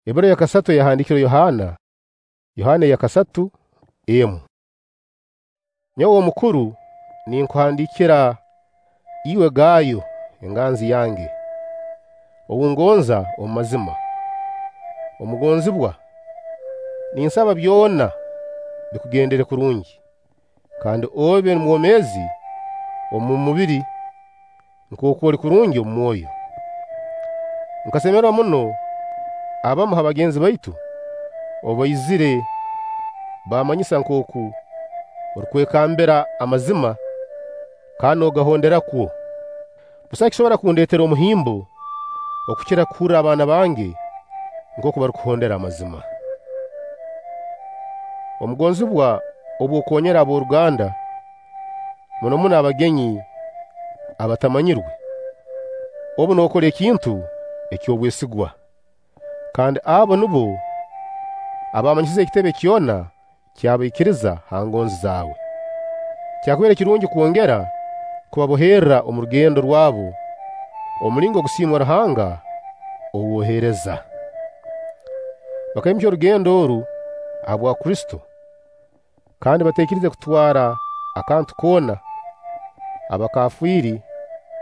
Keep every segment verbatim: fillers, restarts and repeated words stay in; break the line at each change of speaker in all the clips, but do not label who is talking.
Ebara ya kasatu yahandikiro Yohana Yohana ya kasatu emu. Nyowe mukuru ninkuhandikira iwe Gayo enganzi yange obungonza omazima omugonzibwa ninsaba byona bikugendere kurungi kandi obe mwomezi omu mubiri nk'uko oli kurungi omu mwoyo. Nkasemerwa muno abamu ha bagenzi baitu obaizire bamanyisa nk'oku orikwekambira amazima kandi ogahondera kwo busa kishobora kundetera omuhimbo okukira kuhura abaana bange nk'oku barikuhondera amazima. Omugonzibwa obwokonyera ab'Uruganda muno muno abagenyi abatamanyirwe obu nokora ekintu eky'obwesigwa kandi abo nubo abamanyize ekitebe kyona kyabaikiriza hangonzi zawe. Kyakwera kirungi kwongera kubaboherra omu rugendo rwabo omulingo gusiimwa Ruhanga owohereza bakayimya orugendo oru habwa Kristo kandi bateekirize kutwara akantu kona abakafwiri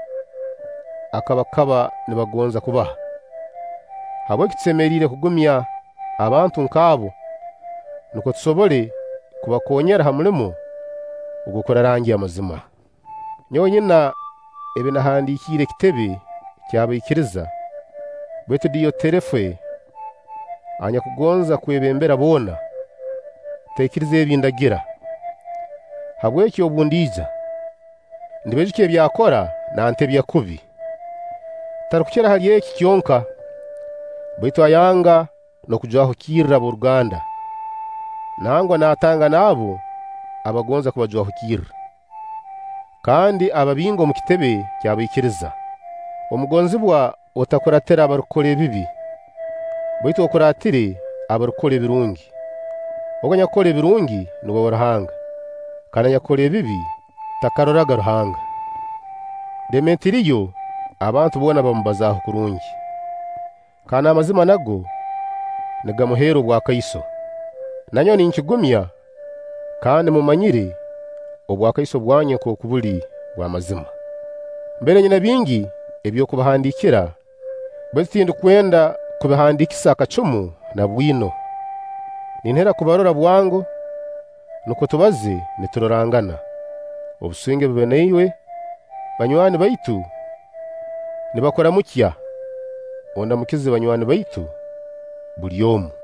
akabakaba nibagonza kubaha. Habweki tusemerire kugumya abantu nkabo nuko tusobole kubakonyera ha mulimo ogukora rangi amazima. Nyowe nyina ebe nahandikire kitebe kyabaikiriza bwetu Diyoterefe anya kugonza kwebembera bona teekirize ebindagira. Habweki obundiza ndibejike byakora nantebya kubi tarukira hali eki kyonka bwetu ayanga no kujaho kirra Uruganda nangwa natanga nabo abagonza kubajaho kirra kandi ababingo mu kitebe kyabaikiriza. Omugonzibwa otakuratira abarukore bibi bwetu okuratire abarukore birungi oganya kore birungi nubo Ruhanga kandi yakore bibi takaroraga Ruhanga. Demetiriyo abantu bona bamubazaho kurungi kandi amazima nago nigamuhero bwa Kaiso. Nanyo ninkigumya kandi mumanyire obwa Kaiso bwanye ko kubuli bwa mazima. Mbere nyina bingi ebyo kubahandikira bwetu tindi kwenda kubahandikisa akacumu na bwino nintera kubarora bwangu nuko tubaze niturorangana obuswinge bubeneiwe banywani baitu nibakora mukya onda mukize banywani baitu buli omu.